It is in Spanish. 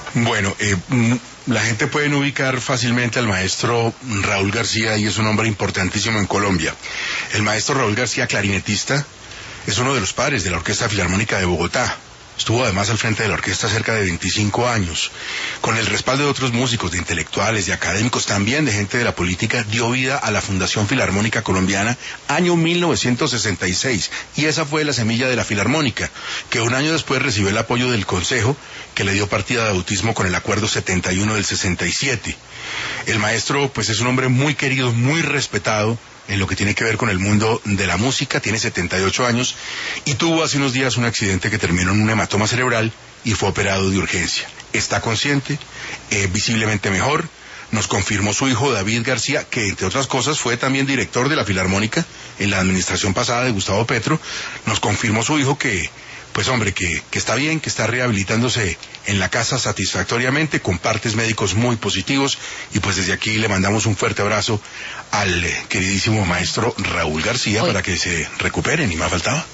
Bueno, la gente puede ubicar fácilmente al maestro Raúl García y es un hombre importantísimo en Colombia. El maestro Raúl García, clarinetista, es uno de los padres de la Orquesta Filarmónica de Bogotá. Estuvo además al frente de la orquesta cerca de 25 años. Con el respaldo de otros músicos, de intelectuales, de académicos, también de gente de la política, dio vida a la Fundación Filarmónica Colombiana año 1966. Y esa fue la semilla de la Filarmónica, que un año después recibió el apoyo del Consejo, que le dio partida de bautismo con el Acuerdo 71 del 67. El maestro, pues, es un hombre muy querido, muy respetado en lo que tiene que ver con el mundo de la música. Tiene 78 años y tuvo hace unos días un accidente que terminó en un hematoma cerebral y fue operado de urgencia. Está consciente, visiblemente mejor. Nos confirmó su hijo David García, que entre otras cosas fue también director de la Filarmónica en la administración pasada de Gustavo Petro. Nos confirmó su hijo que, pues hombre, que está bien, que está rehabilitándose en la casa satisfactoriamente, con partes médicos muy positivos, y pues desde aquí le mandamos un fuerte abrazo al queridísimo maestro Raúl García para que se recupere, ni más faltaba.